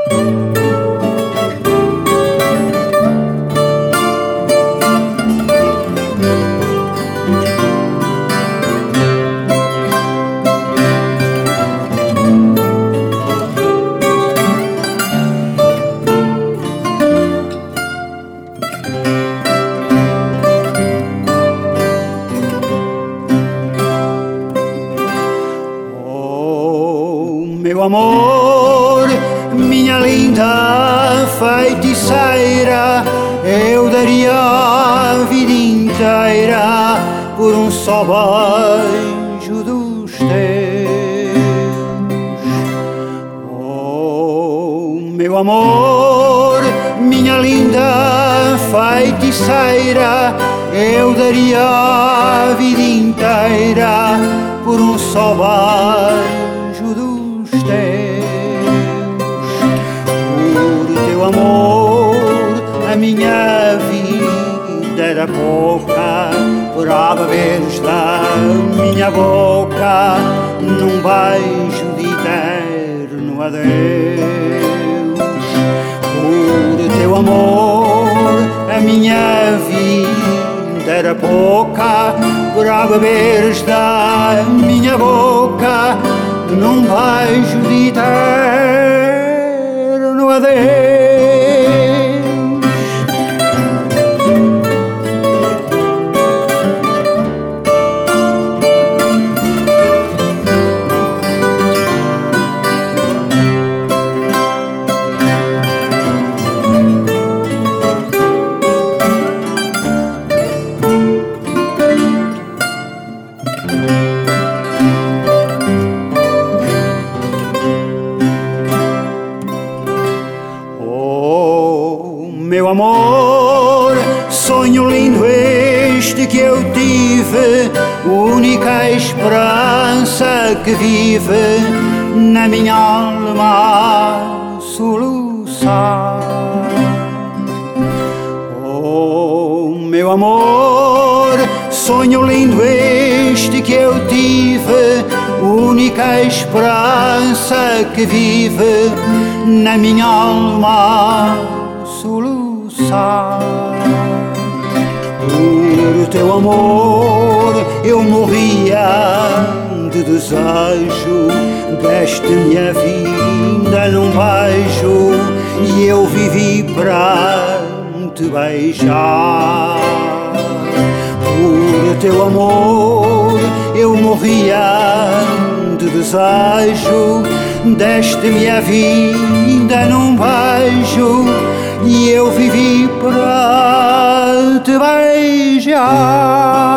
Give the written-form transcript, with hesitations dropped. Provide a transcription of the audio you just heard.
Meu amor, minha linda feiticeira, eu daria a vida inteira por um só beijo dos teus. Oh, meu amor, minha linda feiticeira, eu daria a vida inteira por um só beijo dos teus. Por teu amor a minha vida era pouca, para beberes da minha boca num beijo de eterno adeus. Por teu amor a minha vida era pouca, para beberes da minha boca num beijo de eterno adeus. Meu amor, sonho lindo este que eu tive, única esperança que vive na minha alma soluçar. Oh, meu amor, sonho lindo este que eu tive, única esperança que vive na minha alma soluçar. Por teu amor eu morria de desejo, deste minha vida num beijo, e eu vivi para te beijar. Por teu amor eu morria de desejo, deste minha vida num beijo, e eu vivi para te beijar.